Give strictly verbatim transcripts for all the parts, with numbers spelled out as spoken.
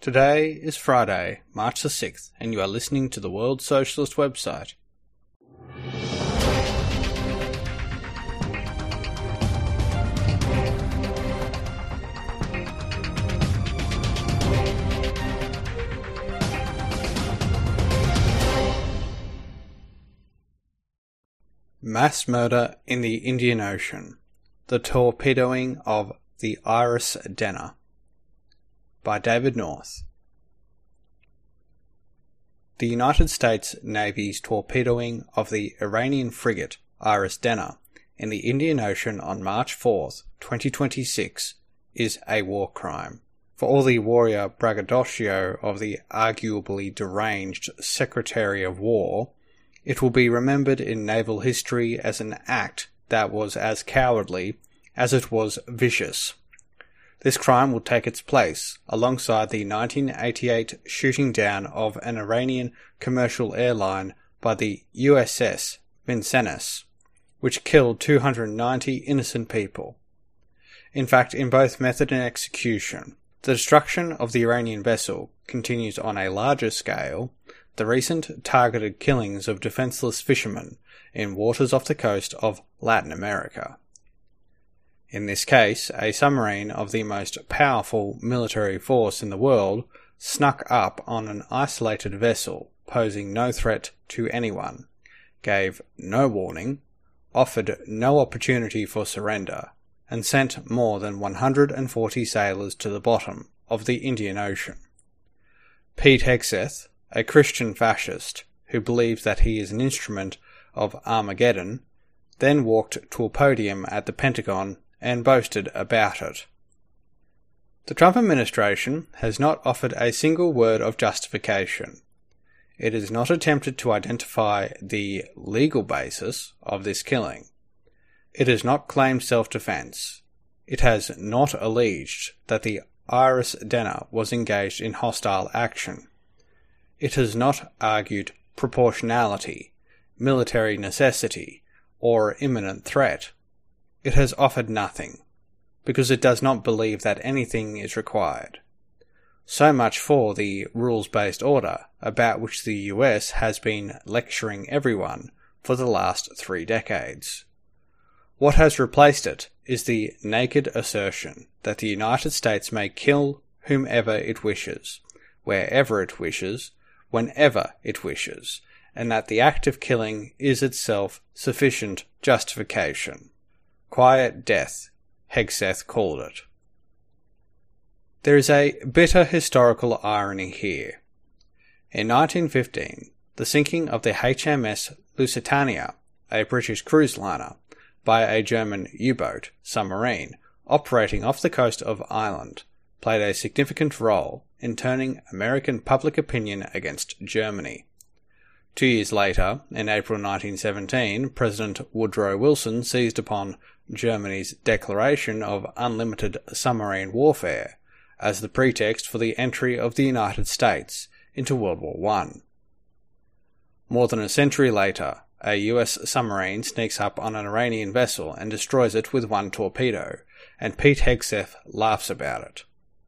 Today is Friday, March the sixth, and you are listening to the World Socialist website. Mass murder in the Indian Ocean. The torpedoing of the Iris Denna. By David North. The United States Navy's torpedoing of the Iranian frigate Iris Denna in the Indian Ocean on March fourth, twenty twenty-six is a war crime. For all the warrior braggadocio of the arguably deranged Secretary of War, it will be remembered in naval history as an act that was as cowardly as it was vicious. This crime will take its place alongside the nineteen eighty-eight shooting down of an Iranian commercial airline by the U S S Vincennes, which killed two hundred ninety innocent people. In fact, in both method and execution, the destruction of the Iranian vessel continues on a larger scale the recent targeted killings of defenseless fishermen in waters off the coast of Latin America. In this case, a submarine of the most powerful military force in the world snuck up on an isolated vessel posing no threat to anyone, gave no warning, offered no opportunity for surrender, and sent more than one hundred forty sailors to the bottom of the Indian Ocean. Pete Hegseth, a Christian fascist who believes that he is an instrument of Armageddon, then walked to a podium at the Pentagon and boasted about it. The Trump administration has not offered a single word of justification. It has not attempted to identify the legal basis of this killing. It has not claimed self-defense. It has not alleged that the Iris Denna was engaged in hostile action. It has not argued proportionality, military necessity, or imminent threat. It has offered nothing, because it does not believe that anything is required. So much for the rules-based order, about which the U S has been lecturing everyone for the last three decades. What has replaced it is the naked assertion that the United States may kill whomever it wishes, wherever it wishes, whenever it wishes, and that the act of killing is itself sufficient justification. Quiet death, Hegseth called it. There is a bitter historical irony here. In nineteen fifteen, the sinking of the H M S Lusitania, a British cruise liner, by a German U-boat submarine operating off the coast of Ireland, played a significant role in turning American public opinion against Germany. Two years later, in April nineteen seventeen, President Woodrow Wilson seized upon Germany's declaration of unlimited submarine warfare as the pretext for the entry of the United States into World War One. More than a century later, a U S submarine sneaks up on an Iranian vessel and destroys it with one torpedo, and Pete Hegseth laughs about it.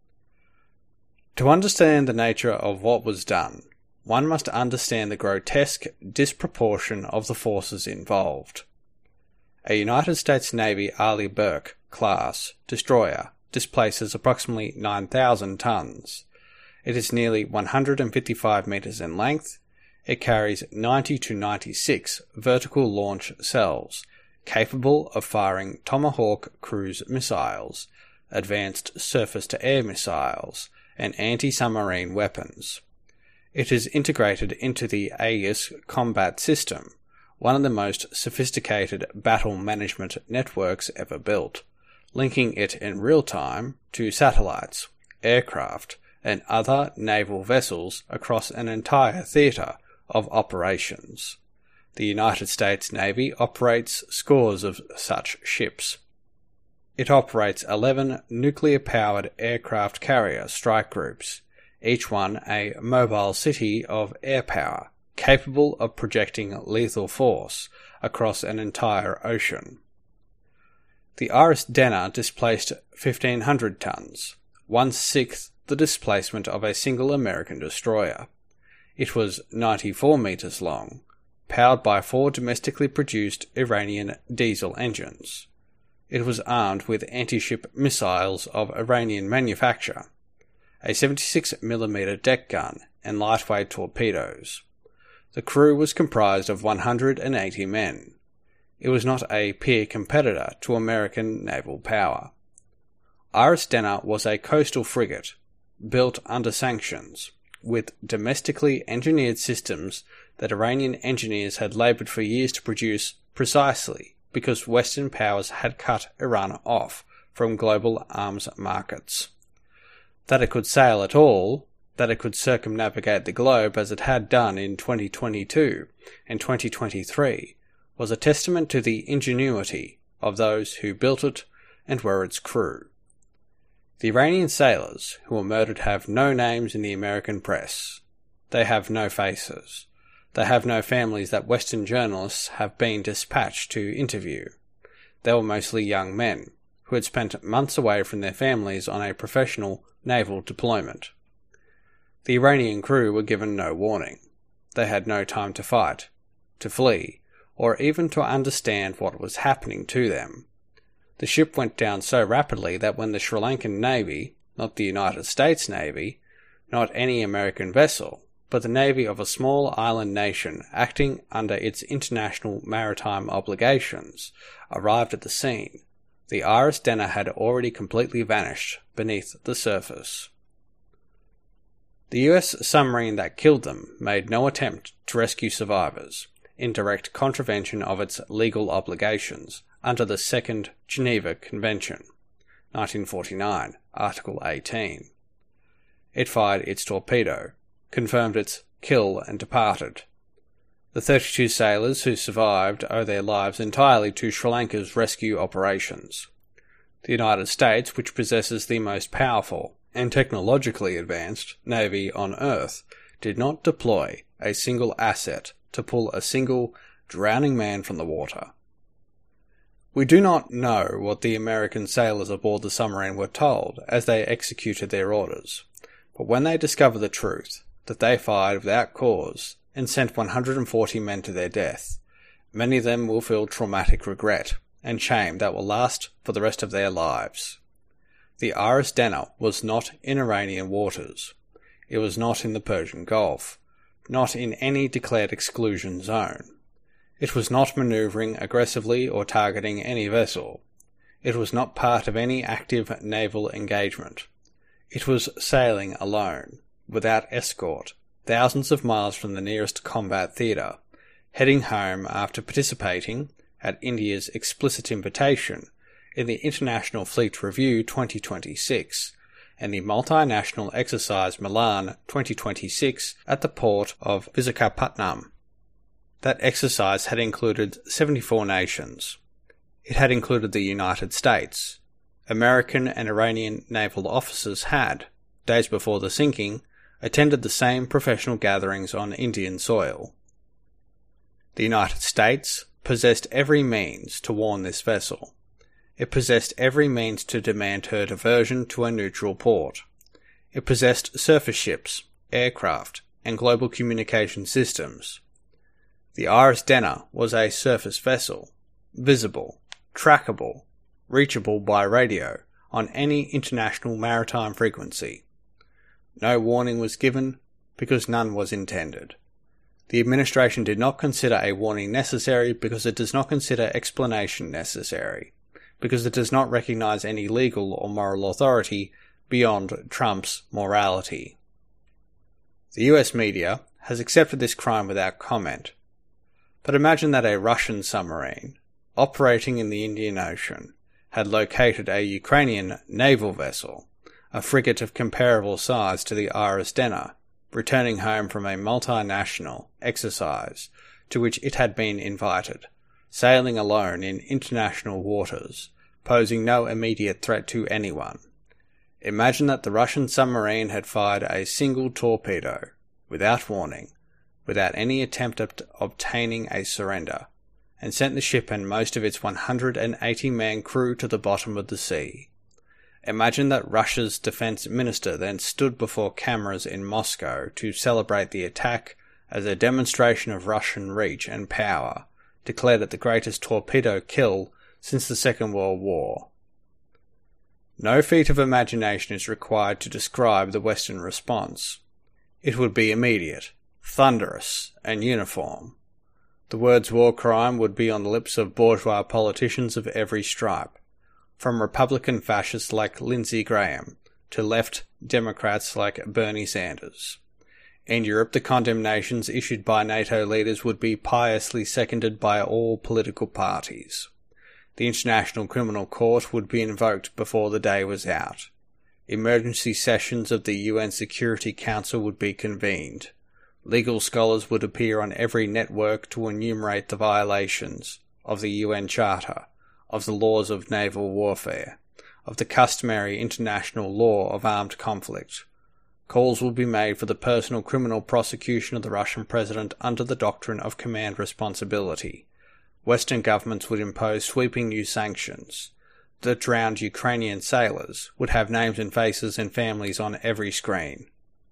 To understand the nature of what was done, one must understand the grotesque disproportion of the forces involved. A United States Navy Arleigh Burke class destroyer displaces approximately nine thousand tons. It is nearly one hundred fifty-five metres in length. It carries ninety to ninety-six vertical launch cells, capable of firing Tomahawk cruise missiles, advanced surface-to-air missiles, and anti-submarine weapons. It is integrated into the Aegis combat system, one of the most sophisticated battle management networks ever built, linking it in real time to satellites, aircraft, and other naval vessels across an entire theatre of operations. The United States Navy operates scores of such ships. It operates eleven nuclear-powered aircraft carrier strike groups, each one a mobile city of air power, capable of projecting lethal force across an entire ocean. The Iris Denna displaced fifteen hundred tons, one-sixth the displacement of a single American destroyer. It was ninety-four metres long, powered by four domestically produced Iranian diesel engines. It was armed with anti-ship missiles of Iranian manufacture, a seventy-six millimeter deck gun, and lightweight torpedoes. The crew was comprised of one hundred eighty men. It was not a peer competitor to American naval power. Iris Denner was a coastal frigate, built under sanctions, with domestically engineered systems that Iranian engineers had laboured for years to produce precisely because Western powers had cut Iran off from global arms markets. That it could sail at all, that it could circumnavigate the globe as it had done in twenty twenty-two and twenty twenty-three, was a testament to the ingenuity of those who built it and were its crew. The Iranian sailors who were murdered have no names in the American press. They have no faces. They have no families that Western journalists have been dispatched to interview. They were mostly young men, who had spent months away from their families on a professional naval deployment. The Iranian crew were given no warning. They had no time to fight, to flee, or even to understand what was happening to them. The ship went down so rapidly that when the Sri Lankan Navy, not the United States Navy, not any American vessel, but the navy of a small island nation acting under its international maritime obligations, arrived at the scene, the Iris Denner had already completely vanished beneath the surface. The U S submarine that killed them made no attempt to rescue survivors, in direct contravention of its legal obligations under the Second Geneva Convention, nineteen forty-nine, Article eighteen. It fired its torpedo, confirmed its kill and departed. The thirty-two sailors who survived owe their lives entirely to Sri Lanka's rescue operations. The United States, which possesses the most powerful and technologically advanced navy on Earth, did not deploy a single asset to pull a single drowning man from the water. We do not know what the American sailors aboard the submarine were told as they executed their orders, but when they discover the truth, that they fired without cause and sent one hundred forty men to their death, many of them will feel traumatic regret and shame that will last for the rest of their lives. The Iris Denner was not in Iranian waters. It was not in the Persian Gulf, not in any declared exclusion zone. It was not manoeuvring aggressively or targeting any vessel. It was not part of any active naval engagement. It was sailing alone, without escort, thousands of miles from the nearest combat theatre, heading home after participating, at India's explicit invitation, in the International Fleet Review twenty twenty-six and the multinational exercise Milan twenty twenty-six at the port of Visakhapatnam. That exercise had included seventy-four nations. It had included the United States. American and Iranian naval officers had, days before the sinking, attended the same professional gatherings on Indian soil. The United States possessed every means to warn this vessel. It possessed every means to demand her diversion to a neutral port. It possessed surface ships, aircraft, and global communication systems. The Iris Denner was a surface vessel, visible, trackable, reachable by radio on any international maritime frequency. No warning was given because none was intended. The administration did not consider a warning necessary because it does not consider explanation necessary, because it does not recognize any legal or moral authority beyond Trump's morality. The U S media has accepted this crime without comment. But imagine that a Russian submarine, operating in the Indian Ocean, had located a Ukrainian naval vessel, a frigate of comparable size to the Iris Denner, returning home from a multinational exercise to which it had been invited, sailing alone in international waters, posing no immediate threat to anyone. Imagine that the Russian submarine had fired a single torpedo, without warning, without any attempt at obtaining a surrender, and sent the ship and most of its one hundred eighty man crew to the bottom of the sea. Imagine that Russia's defense minister then stood before cameras in Moscow to celebrate the attack as a demonstration of Russian reach and power, declared it the greatest torpedo kill since the Second World War. No feat of imagination is required to describe the Western response. It would be immediate, thunderous, and uniform. The words war crime would be on the lips of bourgeois politicians of every stripe, from Republican fascists like Lindsey Graham to left Democrats like Bernie Sanders. In Europe, the condemnations issued by NATO leaders would be piously seconded by all political parties. The International Criminal Court would be invoked before the day was out. Emergency sessions of the U N Security Council would be convened. Legal scholars would appear on every network to enumerate the violations of the U N Charter, of the laws of naval warfare, of the customary international law of armed conflict. Calls would be made for the personal criminal prosecution of the Russian president under the doctrine of command responsibility. Western governments would impose sweeping new sanctions. The drowned Ukrainian sailors would have names and faces and families on every screen.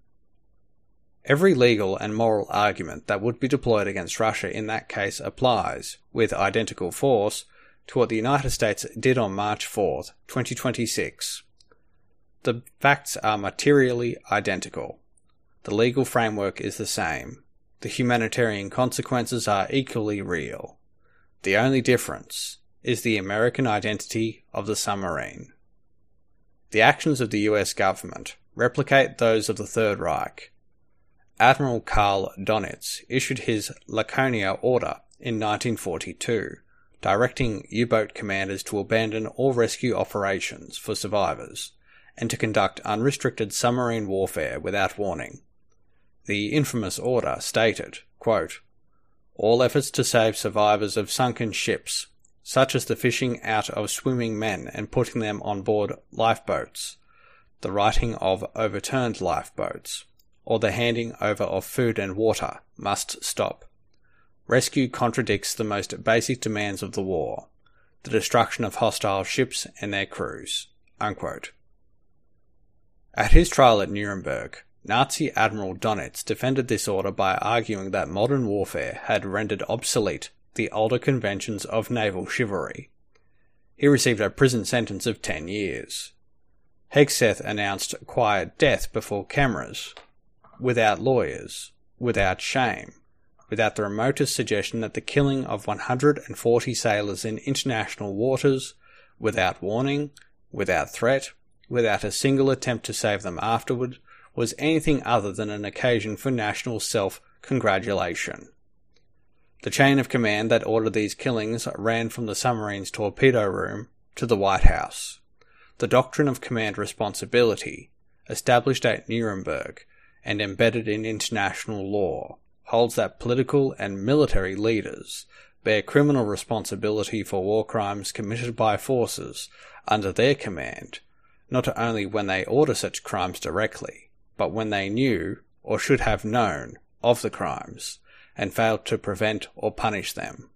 Every legal and moral argument that would be deployed against Russia in that case applies, with identical force, to what the United States did on March fourth, twenty twenty-six. The facts are materially identical. The legal framework is the same. The humanitarian consequences are equally real. The only difference is the American identity of the submarine. The actions of the U S government replicate those of the Third Reich. Admiral Karl Donitz issued his Laconia Order in nineteen forty-two, directing U-boat commanders to abandon all rescue operations for survivors, and to conduct unrestricted submarine warfare without warning. The infamous order stated, quote, "All efforts to save survivors of sunken ships, such as the fishing out of swimming men and putting them on board lifeboats, the righting of overturned lifeboats, or the handing over of food and water, must stop. Rescue contradicts the most basic demands of the war, the destruction of hostile ships and their crews." Unquote. At his trial at Nuremberg, Nazi Admiral Donitz defended this order by arguing that modern warfare had rendered obsolete the older conventions of naval chivalry. He received a prison sentence of ten years. Hegseth announced quiet death before cameras, without lawyers, without shame, without the remotest suggestion that the killing of one hundred forty sailors in international waters, without warning, without threat, without a single attempt to save them afterward, was anything other than an occasion for national self-congratulation. The chain of command that ordered these killings ran from the submarine's torpedo room to the White House. The doctrine of command responsibility, established at Nuremberg and embedded in international law, holds that political and military leaders bear criminal responsibility for war crimes committed by forces under their command, not only when they order such crimes directly, but when they knew, or should have known, of the crimes, and failed to prevent or punish them.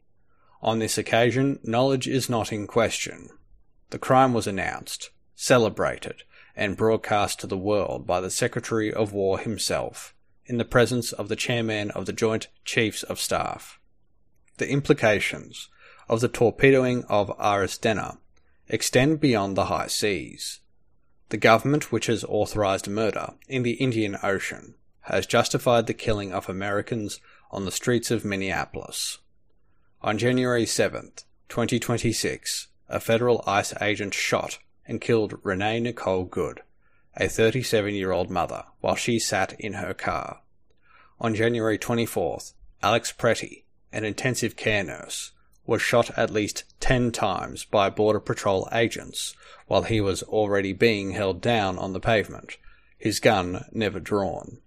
On this occasion, knowledge is not in question. The crime was announced, celebrated, and broadcast to the world by the Secretary of War himself, in the presence of the Chairman of the Joint Chiefs of Staff. The implications of the torpedoing of Iris Denner extend beyond the high seas. The government which has authorized murder in the Indian Ocean has justified the killing of Americans on the streets of Minneapolis. On January seventh, twenty twenty-six, a federal ICE agent shot and killed Renee Nicole Good, a thirty-seven-year-old mother, while she sat in her car. On January twenty-fourth, Alex Pretty, an intensive care nurse, was shot at least ten times by Border Patrol agents while he was already being held down on the pavement, his gun never drawn.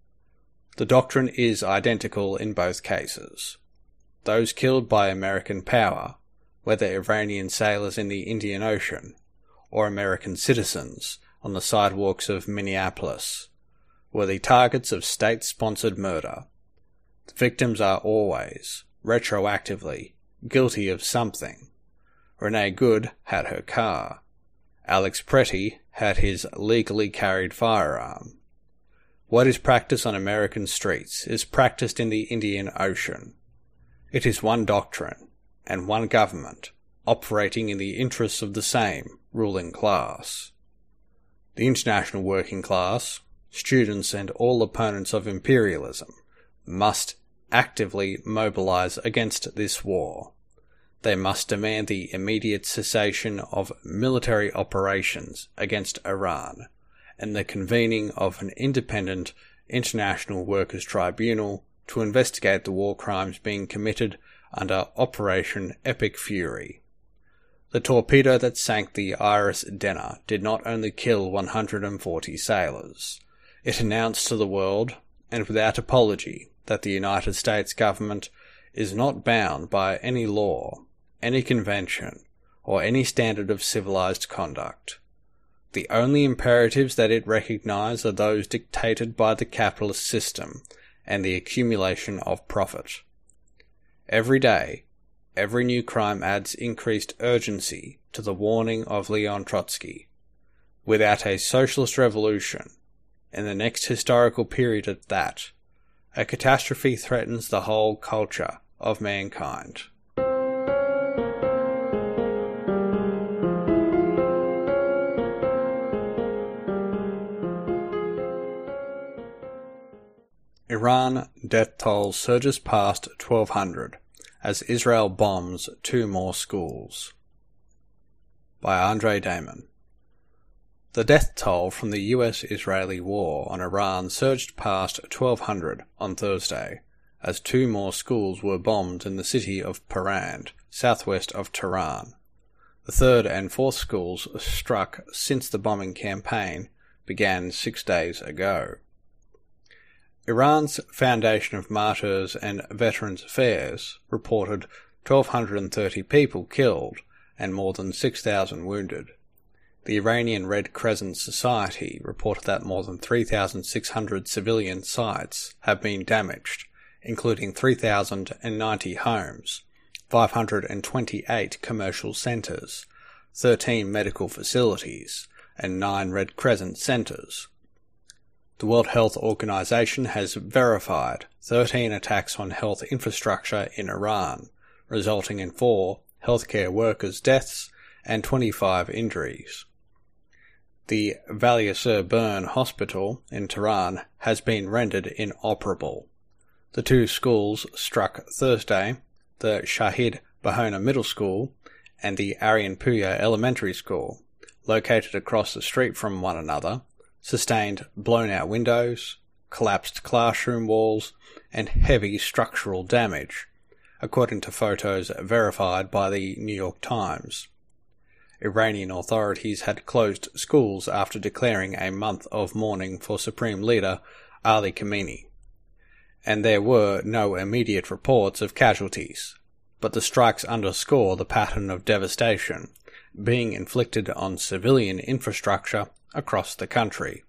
The doctrine is identical in both cases. Those killed by American power, whether Iranian sailors in the Indian Ocean or American citizens on the sidewalks of Minneapolis, were the targets of state-sponsored murder. The victims are always, retroactively, guilty of something. Renee Good had her car. Alex Pretty had his legally carried firearm. What is practiced on American streets is practiced in the Indian Ocean. It is one doctrine and one government operating in the interests of the same ruling class. The international working class, students and all opponents of imperialism must actively mobilize against this war. They must demand the immediate cessation of military operations against Iran and the convening of an independent international workers' tribunal to investigate the war crimes being committed under Operation Epic Fury. The torpedo that sank the Iris Denner did not only kill one hundred forty sailors. It announced to the world, and without apology, that the United States government is not bound by any law, any convention, or any standard of civilized conduct. The only imperatives that it recognizes are those dictated by the capitalist system and the accumulation of profit. Every day, every new crime adds increased urgency to the warning of Leon Trotsky. Without a socialist revolution, in the next historical period at that, a catastrophe threatens the whole culture of mankind. Iran death toll surges past twelve hundred as Israel bombs two more schools. By Andre Damon. The death toll from the U S-Israeli war on Iran surged past twelve hundred on Thursday as two more schools were bombed in the city of Parand, southwest of Tehran. The third and fourth schools struck since the bombing campaign began six days ago. Iran's Foundation of Martyrs and Veterans Affairs reported one thousand two hundred thirty people killed and more than six thousand wounded. The Iranian Red Crescent Society reported that more than three thousand six hundred civilian sites have been damaged, including three thousand ninety homes, five hundred twenty-eight commercial centres, thirteen medical facilities, and nine Red Crescent centres. The World Health Organization has verified thirteen attacks on health infrastructure in Iran, resulting in four healthcare workers' deaths and twenty-five injuries. The Valiasur Burn Hospital in Tehran has been rendered inoperable. The two schools struck Thursday, the Shahid Bahona Middle School and the Aryanpuya Elementary School, located across the street from one another, sustained blown-out windows, collapsed classroom walls, and heavy structural damage, according to photos verified by the New York Times. Iranian authorities had closed schools after declaring a month of mourning for Supreme Leader Ali Khamenei, and there were no immediate reports of casualties, but the strikes underscore the pattern of devastation being inflicted on civilian infrastructure across the country.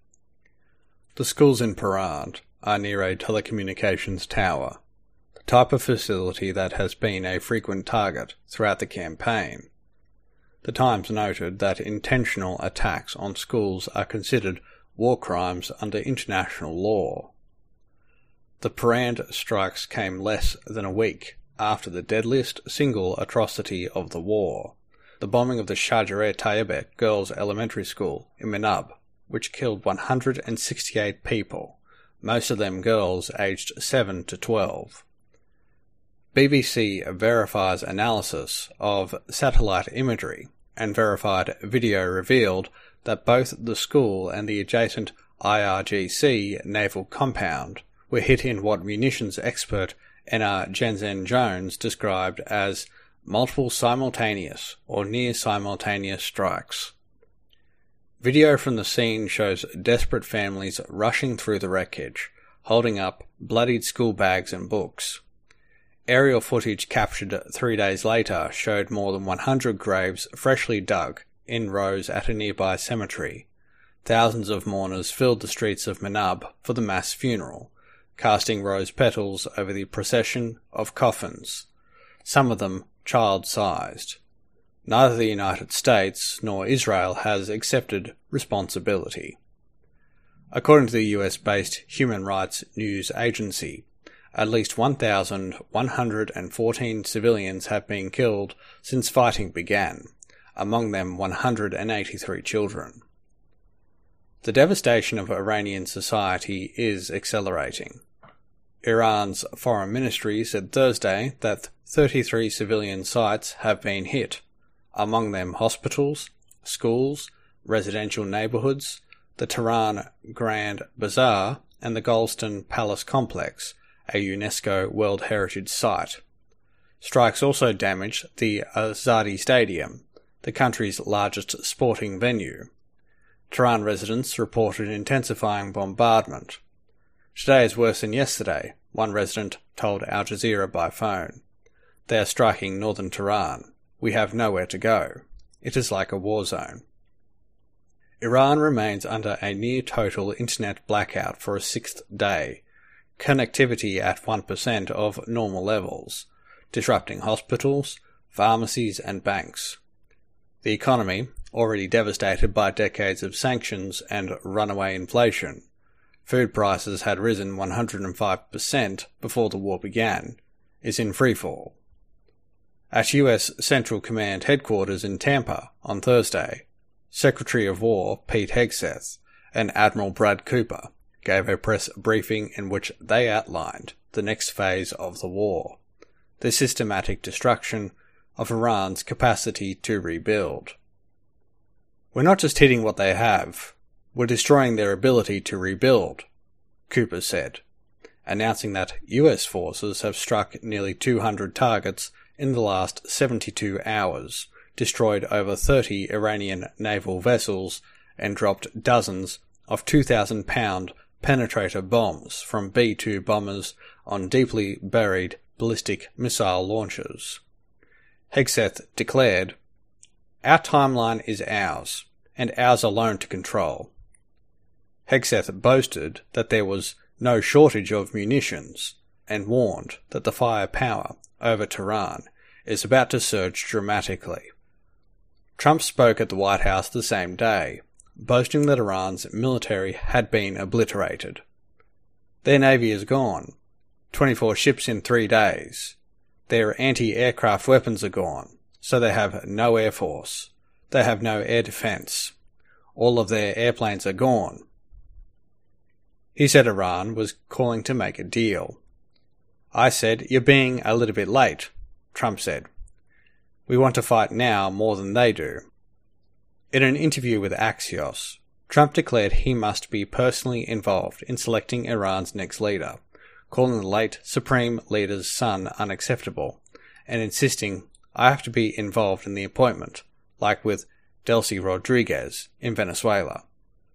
The schools in Parand are near a telecommunications tower, the type of facility that has been a frequent target throughout the campaign. The Times noted that intentional attacks on schools are considered war crimes under international law. The Parand strikes came less than a week after the deadliest single atrocity of the war, the bombing of the Shajaret-Tayyibet Girls' Elementary School in Minab, which killed one hundred sixty-eight people, most of them girls aged seven to twelve. B B C verifies analysis of satellite imagery and verified video revealed that both the school and the adjacent I R G C naval compound were hit in what munitions expert Enna Jensen Jones described as multiple simultaneous or near-simultaneous strikes. Video from the scene shows desperate families rushing through the wreckage, holding up bloodied school bags and books. Aerial footage captured three days later showed more than one hundred graves freshly dug in rows at a nearby cemetery. Thousands of mourners filled the streets of Minab for the mass funeral, casting rose petals over the procession of coffins, some of them child-sized. Neither the United States nor Israel has accepted responsibility. According to the U S-based Human Rights News Agency, at least one thousand one hundred fourteen civilians have been killed since fighting began, among them one hundred eighty-three children. The devastation of Iranian society is accelerating. Iran's foreign ministry said Thursday that thirty-three civilian sites have been hit, among them hospitals, schools, residential neighbourhoods, the Tehran Grand Bazaar and the Golestan Palace Complex, a UNESCO World Heritage Site. Strikes also damaged the Azadi Stadium, the country's largest sporting venue. Tehran residents reported intensifying bombardment. Today is worse than yesterday, one resident told Al Jazeera by phone. They are striking northern Tehran. We have nowhere to go. It is like a war zone. Iran remains under a near-total internet blackout for a sixth day, connectivity at one percent of normal levels, disrupting hospitals, pharmacies and banks. The economy, already devastated by decades of sanctions and runaway inflation, food prices had risen one hundred five percent before the war began, is in freefall. At U S Central Command headquarters in Tampa on Thursday, Secretary of War Pete Hegseth and Admiral Brad Cooper gave a press briefing in which they outlined the next phase of the war, the systematic destruction of Iran's capacity to rebuild. We're not just hitting what they have, we're destroying their ability to rebuild, Cooper said, announcing that U S forces have struck nearly two hundred targets in the last seventy-two hours, destroyed over thirty Iranian naval vessels, and dropped dozens of two thousand pound penetrator bombs from B two bombers on deeply buried ballistic missile launchers. Hegseth declared, "Our timeline is ours, and ours alone to control." Hegseth boasted that there was no shortage of munitions, and warned that the firepower over Tehran is about to surge dramatically. Trump spoke at the White House the same day, boasting that Iran's military had been obliterated. Their navy is gone. twenty-four ships in three days. Their anti-aircraft weapons are gone, so they have no air force. They have no air defense. All of their airplanes are gone. He said Iran was calling to make a deal. I said, "You're being a little bit late," Trump said. "We want to fight now more than they do." In an interview with Axios, Trump declared he must be personally involved in selecting Iran's next leader, calling the late Supreme Leader's son unacceptable, and insisting, "I have to be involved in the appointment, like with Delcy Rodriguez in Venezuela."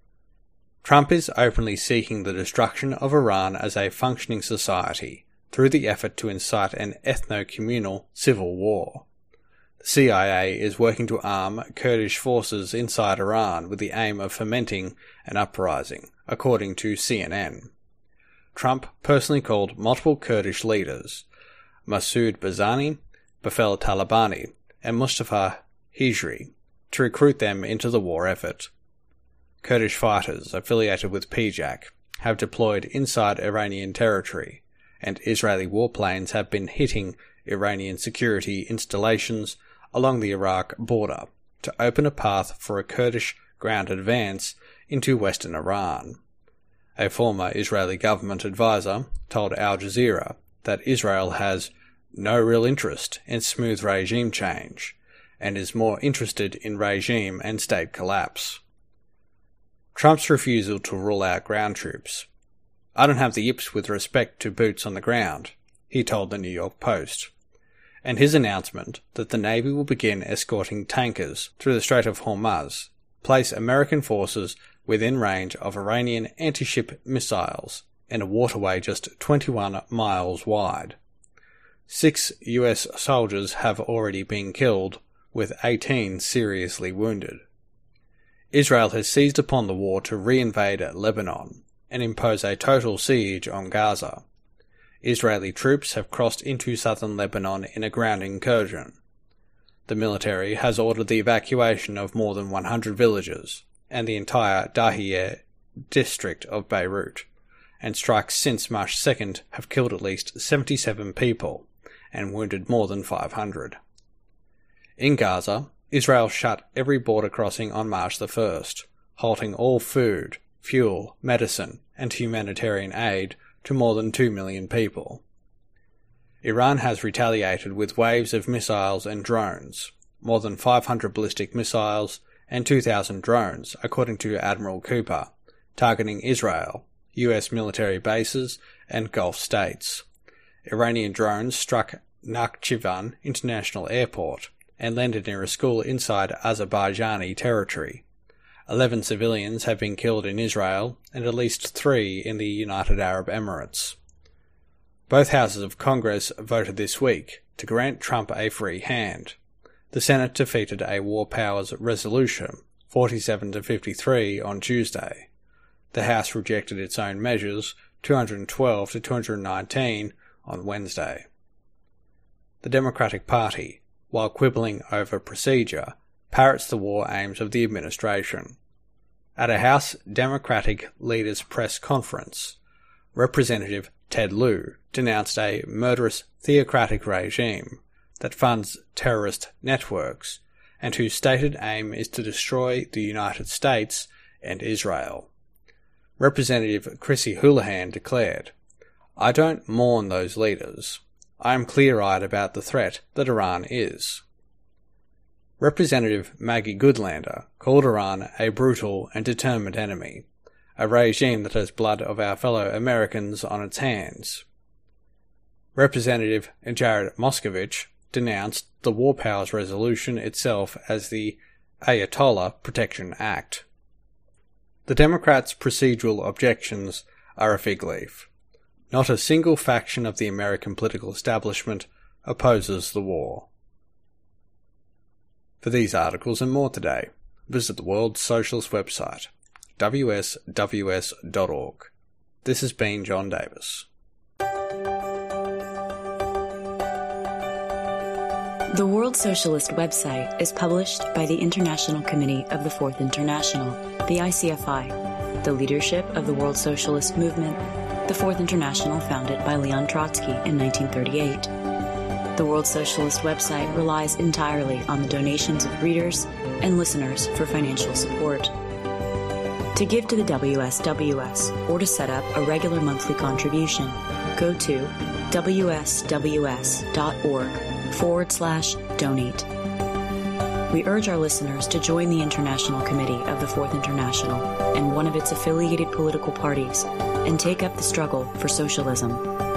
Trump is openly seeking the destruction of Iran as a functioning society through the effort to incite an ethno-communal civil war. The C I A is working to arm Kurdish forces inside Iran with the aim of fomenting an uprising, according to C N N. Trump personally called multiple Kurdish leaders, Masoud Barzani, Bafel Talabani, and Mustafa Hijri, to recruit them into the war effort. Kurdish fighters affiliated with P J A C have deployed inside Iranian territory, and Israeli warplanes have been hitting Iranian security installations along the Iraq border to open a path for a Kurdish ground advance into western Iran. A former Israeli government advisor told Al Jazeera that Israel has no real interest in smooth regime change, and is more interested in regime and state collapse. Trump's refusal to rule out ground troops. "I don't have the yips with respect to boots on the ground," he told the New York Post. And his announcement that the Navy will begin escorting tankers through the Strait of Hormuz place American forces within range of Iranian anti-ship missiles in a waterway just twenty-one miles wide. Six U S soldiers have already been killed, with eighteen seriously wounded. Israel has seized upon the war to reinvade Lebanon and impose a total siege on Gaza. Israeli troops have crossed into southern Lebanon in a ground incursion. The military has ordered the evacuation of more than one hundred villages and the entire Dahiyeh district of Beirut, and strikes since March second have killed at least seventy-seven people and wounded more than five hundred. In Gaza, Israel shut every border crossing on March the first, halting all food, fuel, medicine, and humanitarian aid to more than two million people. Iran has retaliated with waves of missiles and drones, more than five hundred ballistic missiles and two thousand drones, according to Admiral Cooper, targeting Israel, U S military bases, and Gulf states. Iranian drones struck Nakhchivan International Airport and landed near a school inside Azerbaijani territory. Eleven civilians have been killed in Israel and at least three in the United Arab Emirates. Both houses of Congress voted this week to grant Trump a free hand. The Senate defeated a War Powers resolution, forty-seven to fifty-three, on Tuesday. The House rejected its own measures, two hundred twelve to two hundred nineteen, on Wednesday. The Democratic Party, while quibbling over procedure, parrots the war aims of the administration. At a House Democratic Leaders Press Conference, Representative Ted Lieu denounced a murderous theocratic regime that funds terrorist networks and whose stated aim is to destroy the United States and Israel. Representative Chrissy Houlihan declared, "I don't mourn those leaders. I am clear-eyed about the threat that Iran is." Representative Maggie Goodlander called Iran a brutal and determined enemy, a regime that has blood of our fellow Americans on its hands. Representative Jared Moskovich denounced the War Powers resolution itself as the Ayatollah Protection Act. The Democrats' procedural objections are a fig leaf. Not a single faction of the American political establishment opposes the war. For these articles and more today, visit the World Socialist website, w s w s dot org. This has been John Davis. The World Socialist website is published by the International Committee of the Fourth International, the I C F I, the leadership of the World Socialist movement, the Fourth International founded by Leon Trotsky in nineteen thirty-eight. The World Socialist website relies entirely on the donations of readers and listeners for financial support. To give to the W S W S or to set up a regular monthly contribution, go to w s w s dot org forward slash donate. We urge our listeners to join the International Committee of the Fourth International and one of its affiliated political parties and take up the struggle for socialism.